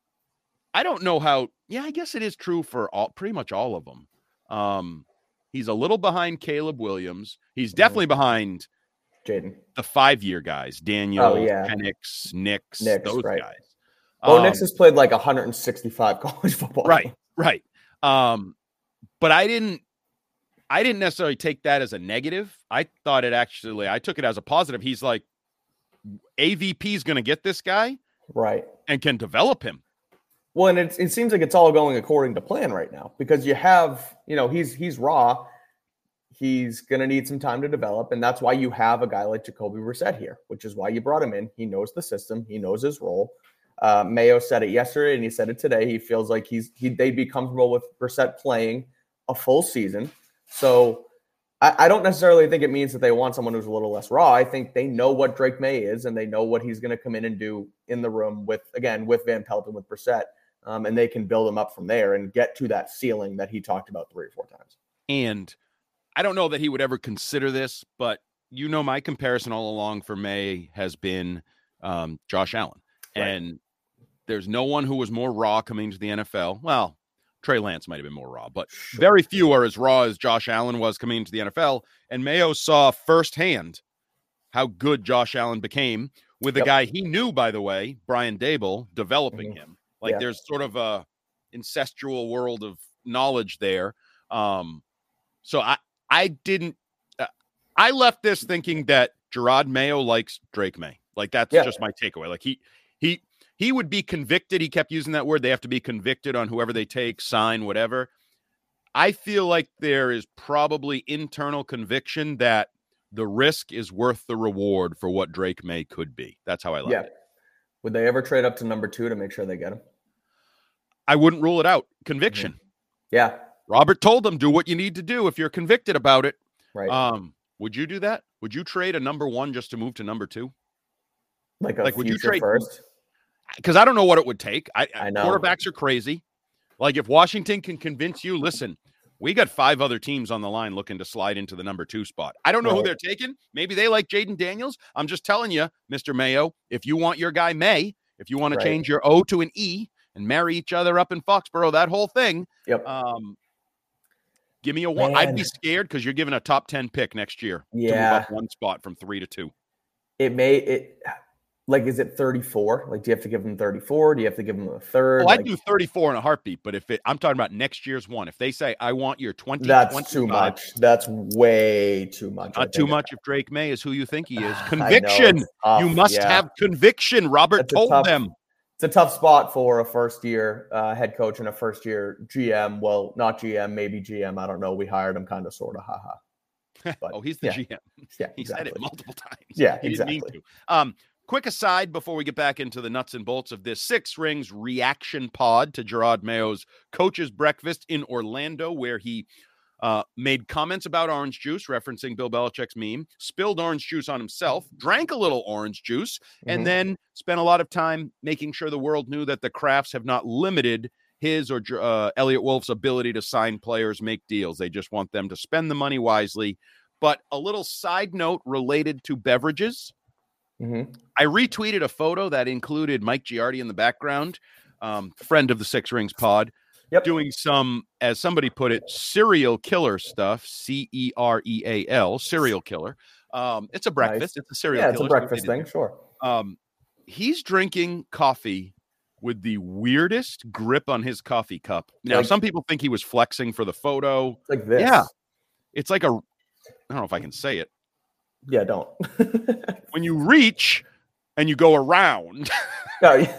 I don't know how, yeah, I guess it is true for all, pretty much all of them. Um, he's a little behind Caleb Williams. He's definitely mm-hmm. behind Jaden? The five-year guys, Daniel, Oh, yeah. Penix, Nix, Nix, those right. guys. Bo Um, Nix has played like one hundred sixty-five college football. Right, right. Um, but I didn't I didn't necessarily take that as a negative. I thought it actually, I took it as a positive. He's like, A V P is going to get this guy. Right. And can develop him. Well, and it, it seems like it's all going according to plan right now because you have, you know, he's he's raw. He's going to need some time to develop, and that's why you have a guy like Jacoby Brissett here, which is why you brought him in. He knows the system. He knows his role. Uh, Mayo said it yesterday, and he said it today. He feels like he's he, they'd be comfortable with Brissett playing a full season. So I, I don't necessarily think it means that they want someone who's a little less raw. I think they know what Drake May is, and they know what he's going to come in and do in the room with, again, with Van Pelt and with Brissett, um, and they can build him up from there and get to that ceiling that he talked about three or four times. And I don't know that he would ever consider this, but you know my comparison all along for May has been um, Josh Allen. Right. And there's no one who was more raw coming to the N F L. Well, Trey Lance might have been more raw, but very few are as raw as Josh Allen was coming into the N F L. And Mayo saw firsthand how good Josh Allen became with yep. a guy he knew, by the way, Brian Daboll, developing mm-hmm. him. Like yeah. there's sort of a incestual world of knowledge there. Um, so I, I didn't, uh, I left this thinking that Gerard Mayo likes Drake May. Like that's yeah. just my takeaway. Like he, he, he would be convicted. He kept using that word. They have to be convicted on whoever they take, sign, whatever. I feel like there is probably internal conviction that the risk is worth the reward for what Drake May could be. That's how I like yeah. it. Would they ever trade up to number two to make sure they get him? I wouldn't rule it out. Conviction. Mm-hmm. Yeah. Robert told them, do what you need to do if you're convicted about it. Right. Um, would you do that? Would you trade a number one just to move to number two? Like a like, would you future trade first? Because I don't know what it would take. I, I know. Quarterbacks are crazy. Like if Washington can convince you, listen, we got five other teams on the line looking to slide into the number two spot. I don't know right. who they're taking. Maybe they like Jaden Daniels. I'm just telling you, Mister Mayo, if you want your guy May, if you want to right. change your O to an E and marry each other up in Foxborough, that whole thing, yep. um, give me a one. Man. I'd be scared because you're giving a top ten pick next year yeah. to move up one spot from three to two. It may it like is it thirty-four? Like, do you have to give them thirty-four? Do you have to give them a third? Oh, like, I'd do thirty-four in a heartbeat. But if it, I'm talking about next year's one. If they say I want your twenty, that's too much. That's way too much. Not too much. If Drake May is who you think he is, conviction. Know, you must yeah. have conviction. Robert that's told tough, them. It's a tough spot for a first year uh, head coach and a first year G M. Well, not G M, maybe G M. I don't know. We hired him, kind of, sort of. Haha. But, oh, he's the yeah. G M. Yeah, he exactly. said it multiple times. Yeah, he exactly. Didn't mean to. Um, quick aside before we get back into the nuts and bolts of this Six Rings reaction pod to Gerard Mayo's coach's breakfast in Orlando, where he uh, made comments about orange juice, referencing Bill Belichick's meme, spilled orange juice on himself, drank a little orange juice, mm-hmm. and then spent a lot of time making sure the world knew that the Crafts have not limited his or uh, Elliot Wolf's ability to sign players, make deals. They just want them to spend the money wisely. But a little side note related to beverages. Mm-hmm. I retweeted a photo that included Mike Giardi in the background, um, friend of the Six Rings pod, yep. doing some, as somebody put it, serial killer stuff, C E R E A L, serial killer. Um, it's a breakfast. Nice. It's a serial yeah, killer. It's a breakfast thing, sure. Um, he's drinking coffee with the weirdest grip on his coffee cup. Now, like, some people think he was flexing for the photo. Like this. Yeah. It's like a, I don't know if I can say it. Yeah, don't. When you reach and you go around. Oh, yeah.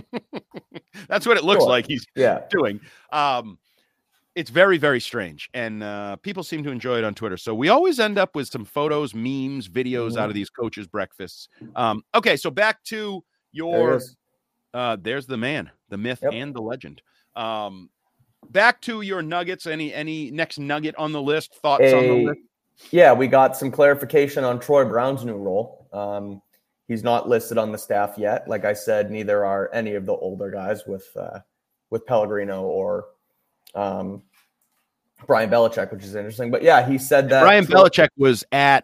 That's what it looks sure. like he's yeah. doing. Um, it's very, very strange. And uh, people seem to enjoy it on Twitter. So we always end up with some photos, memes, videos mm-hmm. out of these coaches' breakfasts. Um, okay, so back to your there uh, there's the man, the myth, yep. and the legend. Um, back to your nuggets. Any any next nugget on the list? Thoughts A, on the list? Yeah, we got some clarification on Troy Brown's new role. Um, he's not listed on the staff yet. Like I said, neither are any of the older guys with uh, with Pellegrino or um, Brian Belichick, which is interesting. But yeah, he said that Brian Troy, Belichick was at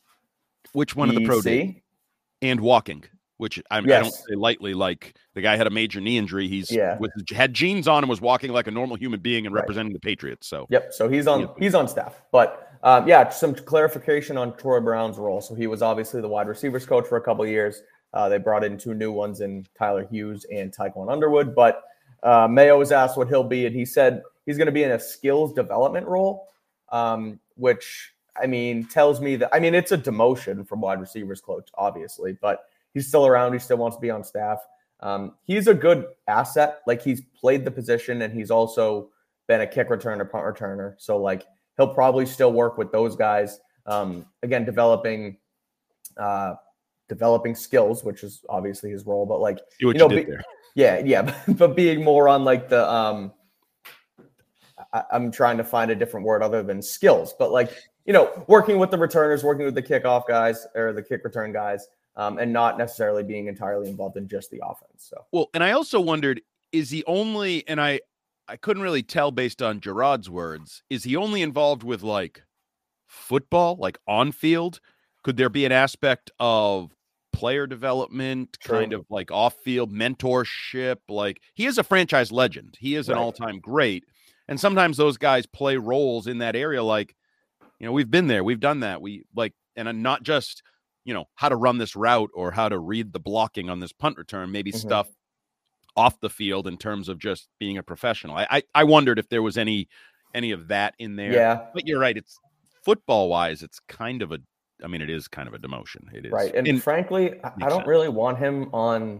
which one of the pro E C? days and walking, which I, yes. I don't say lightly. Like the guy had a major knee injury. He's yeah. with, had jeans on and was walking like a normal human being and right. representing the Patriots. So yep. So he's on yeah. he's on staff, but um, yeah, some clarification on Troy Brown's role. So he was obviously the wide receivers coach for a couple of years. Uh, they brought in two new ones in Tyler Hughes and Tyquan Underwood. But uh, Mayo was asked what he'll be, and he said he's going to be in a skills development role, um, which, I mean, tells me that, I mean, it's a demotion from wide receivers coach, obviously, but he's still around. He still wants to be on staff. Um, he's a good asset. Like, he's played the position, and he's also been a kick returner, punt returner. So, like, he'll probably still work with those guys. Um, again, developing uh, developing skills, which is obviously his role. But, like, See what you know, you did be, there. yeah, yeah. But being more on, like, the um, I, I'm trying to find a different word other than skills. But, like, you know, working with the returners, working with the kickoff guys or the kick return guys. Um, and not necessarily being entirely involved in just the offense. So, well, and I also wondered, is he only, and I, I couldn't really tell based on Gerard's words, is he only involved with like football, like on field? Could there be an aspect of player development, True. kind of like off field mentorship? Like, he is a franchise legend. He is an Right. all time great. And sometimes those guys play roles in that area. Like, you know, we've been there, we've done that. We like, and not just, you know, how to run this route or how to read the blocking on this punt return, maybe Mhm. stuff off the field in terms of just being a professional. I, I, I wondered if there was any, any of that in there. Yeah. But you're right. It's football wise, it's kind of a, I mean, it is kind of a demotion. It is. Right. And, And- frankly, I- I Makes don't sense. really want him on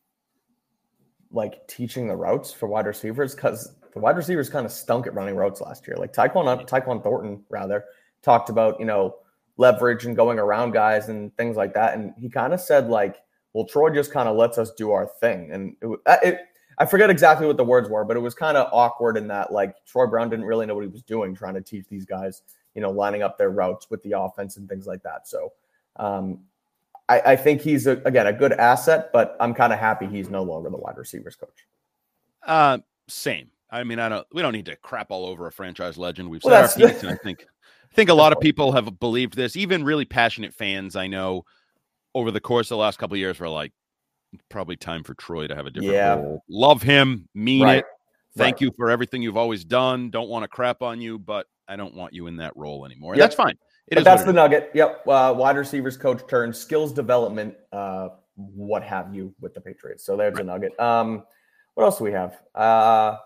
like teaching the routes for wide receivers, because the wide receivers kind of stunk at running routes last year. Like Tyquan, Tyquan Thornton, rather, talked about, you know, leverage and going around guys and things like that. And he kind of said, like, well, Troy just kind of lets us do our thing. And it, it, I forget exactly what the words were, but it was kind of awkward in that, like, Troy Brown didn't really know what he was doing, trying to teach these guys, you know, lining up their routes with the offense and things like that. So um, I, I think he's, a, again, a good asset, but I'm kind of happy he's no longer the wide receivers coach. Uh, same. I mean, I don't, we don't need to crap all over a franchise legend. We've said Well, our that's- piece, and I think, I think a lot of people have believed this, even really passionate fans I know over the course of the last couple of years were like, probably time for Troy to have a different Yeah. role. Love him, mean Right. it. Thank Right. you for everything you've always done. Don't want to crap on you, but I don't want you in that role anymore. And Yep. that's fine. It But is that's what the it is. nugget. Yep. Uh, wide receivers coach turned skills development, uh, what have you, with the Patriots. So there's a nugget. Um, what else do we have? Uh,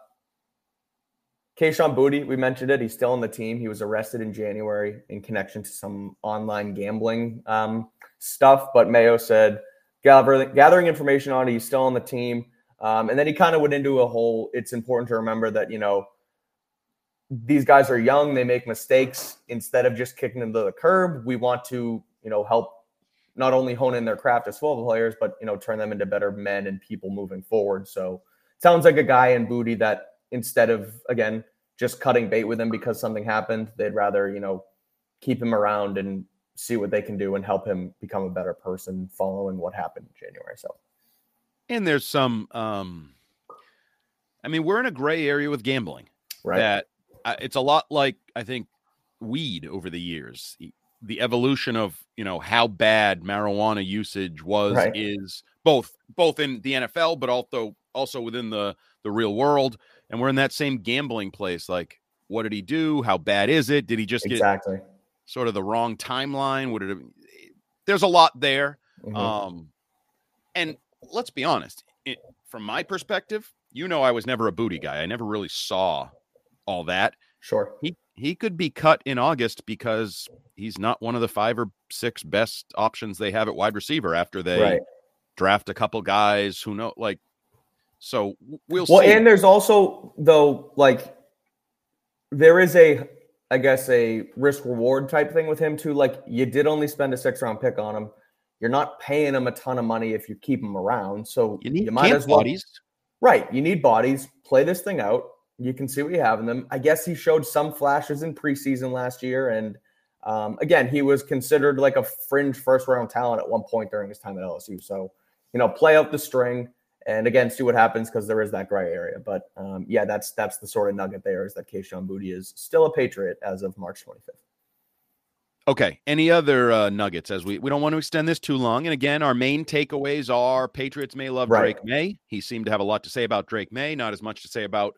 Kayshon Boutte, we mentioned it. He's still on the team. He was arrested in January in connection to some online gambling um, stuff. But Mayo said, gathering, gathering information on it, he's still on the team. Um, and then he kind of went into a whole, it's important to remember that, you know, these guys are young. They make mistakes. Instead of just kicking them to the curb, we want to, you know, help not only hone in their craft as football players, but, you know, turn them into better men and people moving forward. So sounds like a guy in Boutte that instead of, again, just cutting bait with him because something happened, they'd rather, you know, keep him around and see what they can do and help him become a better person following what happened in January. So, And there's some, um, I mean, we're in a gray area with gambling. right. That uh, it's a lot like, I think, weed over the years. The, the evolution of, you know, how bad marijuana usage was, Right. is both both in the N F L, but also also within the the real world. And we're in that same gambling place. Like, what did he do? How bad is it? Did he just Exactly. get sort of the wrong timeline? Would it have, there's a lot there. Mhm. Um, and let's be honest, it, from my perspective, you know, I was never a Boutte guy. I never really saw all that. Sure. He he could be cut in August because he's not one of the five or six best options they have at wide receiver after they Right. draft a couple guys who know, like, so we'll Well, see. and there's also, though, like, there is a, I guess, a risk reward type thing with him too. Like, you did only spend a six round pick on him. You're not paying him a ton of money if you keep him around. So you need you might camp as well. bodies. Right. You need bodies. Play this thing out. You can see what you have in them. I guess he showed some flashes in preseason last year. And um, again, he was considered like a fringe first round talent at one point during his time at L S U. So, you know, play out the string and again, see what happens because there is that gray area. But um, yeah, that's that's the sort of nugget there is that Kayshon Boutte is still a Patriot as of March twenty-fifth. Okay. Any other uh, nuggets as we, we don't want to extend this too long. And again, our main takeaways are Patriots may love Right. Drake May. He seemed to have a lot to say about Drake May, not as much to say about,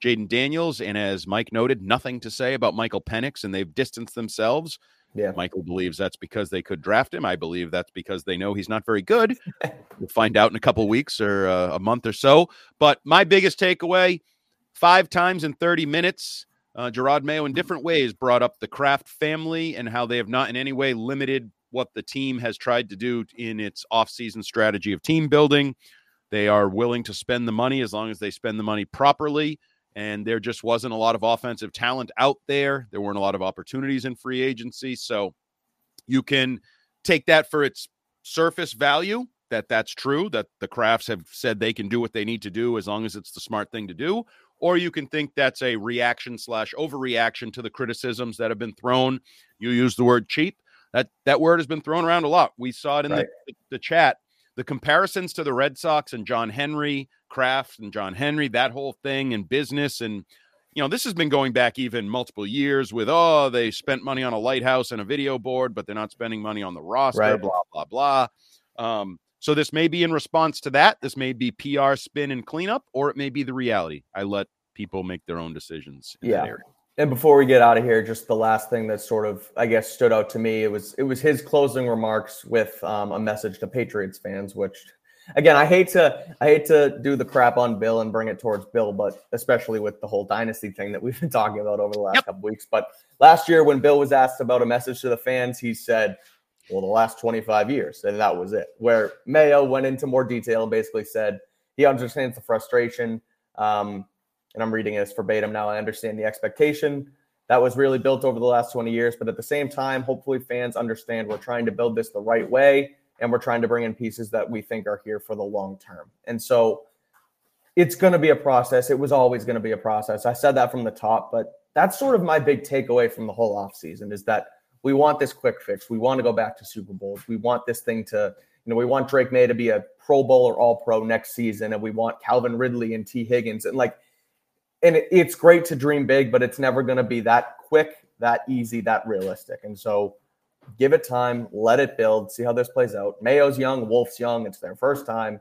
Jaden Daniels, and as Mike noted, nothing to say about Michael Penix, and they've distanced themselves. Yeah. Michael believes that's because they could draft him. I believe that's because they know he's not very good. We'll find out in a couple of weeks or uh, a month or so. But my biggest takeaway, five times in thirty minutes, uh, Jerod Mayo in different ways brought up the Kraft family and how they have not in any way limited what the team has tried to do in its offseason strategy of team building. They are willing to spend the money as long as they spend the money properly. And there just wasn't a lot of offensive talent out there. There weren't a lot of opportunities in free agency. So you can take that for its surface value, that that's true, that the Krafts have said they can do what they need to do as long as it's the smart thing to do. Or you can think that's a reaction slash overreaction to the criticisms that have been thrown. You use the word cheap. That that word has been thrown around a lot. We saw it in right. the, the chat. The comparisons to the Red Sox and John Henry, Kraft and John Henry, that whole thing in business. And, you know, this has been going back even multiple years with, oh, they spent money on a lighthouse and a video board, but they're not spending money on the roster, right. blah, blah, blah. Um, so this may be in response to that. This may be P R spin and cleanup, or it may be the reality. I let people make their own decisions in yeah. that area. And before we get out of here, just the last thing that sort of, I guess, stood out to me, it was it was his closing remarks with um, a message to Patriots fans, which, again, I hate to I hate to do the crap on Bill and bring it towards Bill, but especially with the whole dynasty thing that we've been talking about over the last yep. couple weeks. But last year, when Bill was asked about a message to the fans, he said, well, the last twenty-five years, and that was it. Where Mayo went into more detail and basically said he understands the frustration. Um, and I'm reading this verbatim now. I understand the expectation that was really built over the last twenty years. But at the same time, hopefully fans understand we're trying to build this the right way, and we're trying to bring in pieces that we think are here for the long term. And so it's going to be a process. It was always going to be a process. I said that from the top, but that's sort of my big takeaway from the whole offseason is that we want this quick fix. We want to go back to Super Bowls. We want this thing to, you know, we want Drake May to be a Pro Bowl or All Pro next season, and we want Calvin Ridley and T. Higgins. And like, and it, it's great to dream big, but it's never going to be that quick, that easy, that realistic. And so give it time, let it build, see how this plays out. Mayo's young, Wolf's young. It's their first time.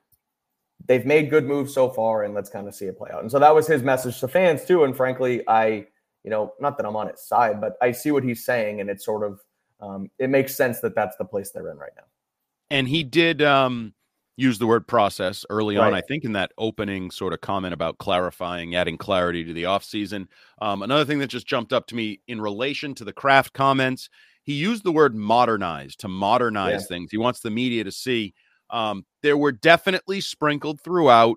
They've made good moves so far, and let's kind of see it play out. And so that was his message to fans too. And frankly, I, you know, not that I'm on his side, but I see what he's saying, and it's sort of, um, it makes sense that that's the place they're in right now. And he did um, use the word process early right. on, I think in that opening sort of comment about clarifying, adding clarity to the offseason. Um, another thing that just jumped up to me in relation to the Kraft comments, he used the word modernize, to modernize yeah. things. He wants the media to see. Um, there were definitely sprinkled throughout,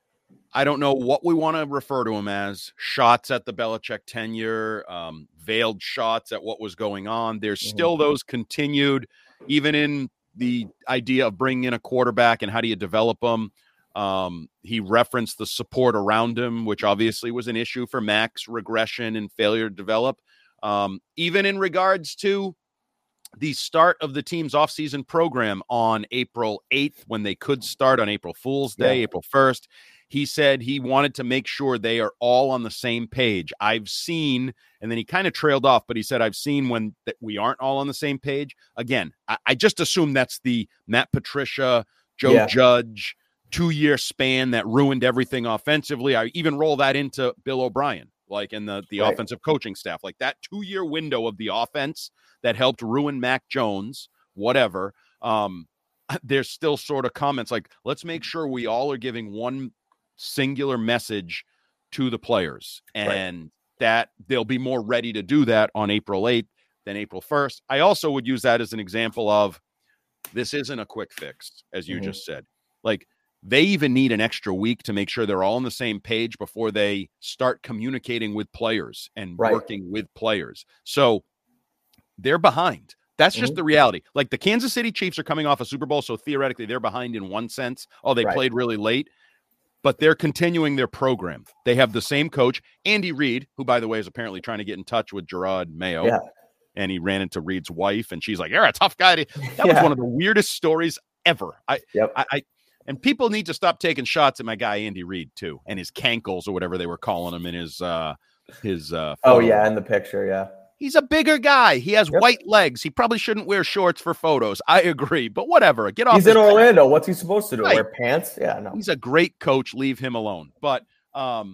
I don't know what we want to refer to them as, shots at the Belichick tenure, um, veiled shots at what was going on. There's mm-hmm. still those continued, even in the idea of bringing in a quarterback and how do you develop them. Um, he referenced the support around him, which obviously was an issue for Mac's regression and failure to develop. Um, even in regards to the start of the team's offseason program on April eighth, when they could start on April Fool's Day, yeah. April first, he said he wanted to make sure they are all on the same page. I've seen, and then he kind of trailed off, but he said, I've seen when that we aren't all on the same page. Again, I, I just assume that's the Matt Patricia, Joe yeah. Judge two-year span that ruined everything offensively. I even roll that into Bill O'Brien, like in the, the right. offensive coaching staff, like that two-year window of the offense that helped ruin Mac Jones, whatever. Um, there's still sort of comments like, let's make sure we all are giving one singular message to the players, and right. that they'll be more ready to do that on April eighth than April first. I also would use that as an example of this isn't a quick fix, as you mm-hmm. just said. Like, they even need an extra week to make sure they're all on the same page before they start communicating with players and right. working with players. So they're behind. That's just mm-hmm. the reality. Like, the Kansas City Chiefs are coming off a Super Bowl, so theoretically they're behind in one sense. Oh, they right. played really late. But they're continuing their program. They have the same coach, Andy Reid, who, by the way, is apparently trying to get in touch with Jerod Mayo. Yeah. And he ran into Reid's wife, and she's like, you're a tough guy. To... That yeah. was one of the weirdest stories ever. I, yep. I, I, and people need to stop taking shots at my guy, Andy Reid, too, and his cankles or whatever they were calling him in his, uh, his, uh, oh, yeah, in the picture. Yeah. He's a bigger guy. He has yep. white legs. He probably shouldn't wear shorts for photos. I agree, but whatever. Get off. He's in Orlando. Pants. What's he supposed to do? Right. Wear pants? Yeah, no. He's a great coach. Leave him alone. But um,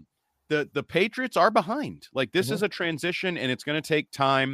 the the Patriots are behind. Like this Mm-hmm. is a transition, and it's going to take time.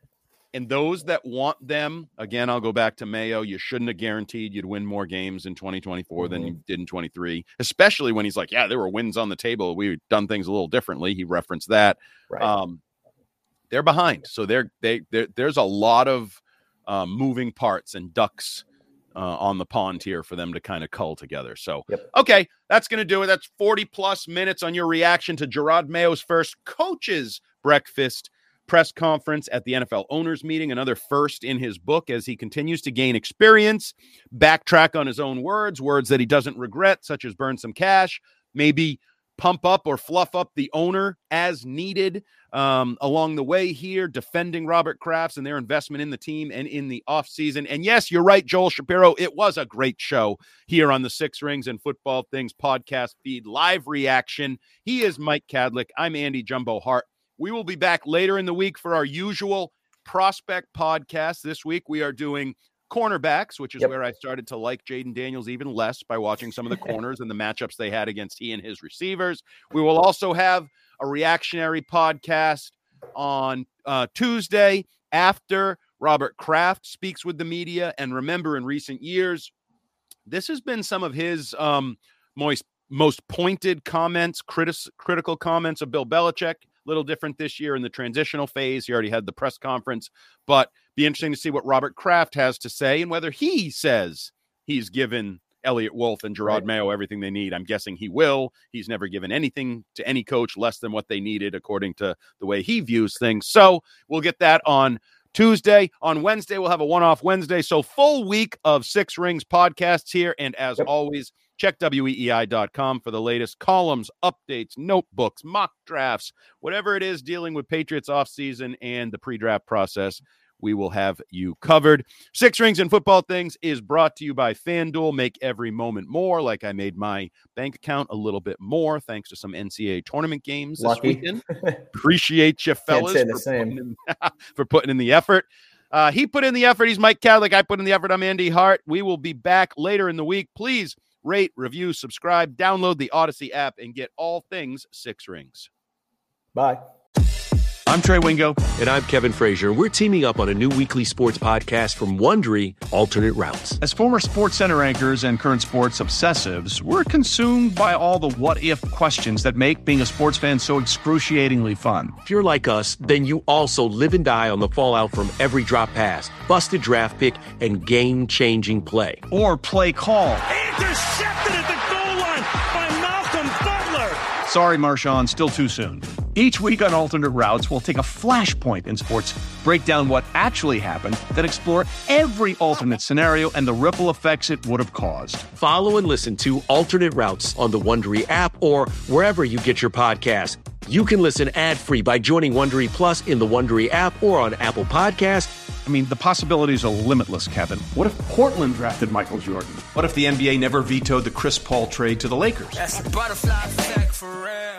And those that want them, again, I'll go back to Mayo. You shouldn't have guaranteed you'd win more games in twenty twenty-four mm-hmm. than you did in twenty-three, especially when he's like, yeah, there were wins on the table. We've done things a little differently. He referenced that. Right. Um, they're behind. So they're, they, they're, there's a lot of um, moving parts and ducks uh, on the pond here for them to kind of cull together. So, yep. Okay, that's going to do it. That's forty plus minutes on your reaction to Jerod Mayo's first coaches breakfast press conference at the N F L owners meeting, another first in his book as he continues to gain experience, backtrack on his own words, words that he doesn't regret, such as burn some cash, maybe pump up or fluff up the owner as needed um, along the way here, defending Robert Kraft and their investment in the team and in the offseason. And yes, you're right, Joel Shapiro. It was a great show here on the Six Rings and Football Things podcast feed, live reaction. He is Mike Kadlick. I'm Andy Jumbo Hart. We will be back later in the week for our usual prospect podcast. This week we are doing cornerbacks, which is yep. where I started to like Jaden Daniels even less by watching some of the corners and the matchups they had against he and his receivers. We will also have a reactionary podcast on uh, Tuesday after Robert Kraft speaks with the media. And remember, in recent years, this has been some of his um, most, most pointed comments, critis- critical comments of Bill Belichick. Little different this year in the transitional phase. He already had the press conference, but be interesting to see what Robert Kraft has to say and whether he says he's given Elliott Wolf and Jerod right. Mayo everything they need. I'm guessing he will. He's never given anything to any coach less than what they needed, according to the way he views things. So we'll get that on Tuesday. On Wednesday, we'll have a one-off Wednesday. So full week of Six Rings podcasts here. And as yep. always, check W E E I dot com for the latest columns, updates, notebooks, mock drafts, whatever it is dealing with Patriots offseason and the pre-draft process. We will have you covered. Six Rings and Football Things is brought to you by FanDuel. Make every moment more, like I made my bank account a little bit more thanks to some N C double A tournament games this Lucky. weekend. Appreciate you, fellas, for putting, in, for putting in the effort. Uh, he put in the effort. He's Mike Kadlick. I put in the effort. I'm Andy Hart. We will be back later in the week. Please rate, review, subscribe, download the Odyssey app, and get all things Six Rings. Bye. I'm Trey Wingo. And I'm Kevin Frazier. We're teaming up on a new weekly sports podcast from Wondery, Alternate Routes. As former Sports Center anchors and current sports obsessives, we're consumed by all the what-if questions that make being a sports fan so excruciatingly fun. If you're like us, then you also live and die on the fallout from every drop pass, busted draft pick, and game-changing play. Or play call. Intercepted at the goal line by Malcolm Butler. Sorry, Marshawn, still too soon. Each week on Alternate Routes, we'll take a flashpoint in sports, break down what actually happened, then explore every alternate scenario and the ripple effects it would have caused. Follow and listen to Alternate Routes on the Wondery app or wherever you get your podcasts. You can listen ad-free by joining Wondery Plus in the Wondery app or on Apple Podcasts. I mean, the possibilities are limitless, Kevin. What if Portland drafted Michael Jordan? What if the N B A never vetoed the Chris Paul trade to the Lakers? That's the butterfly effect for real.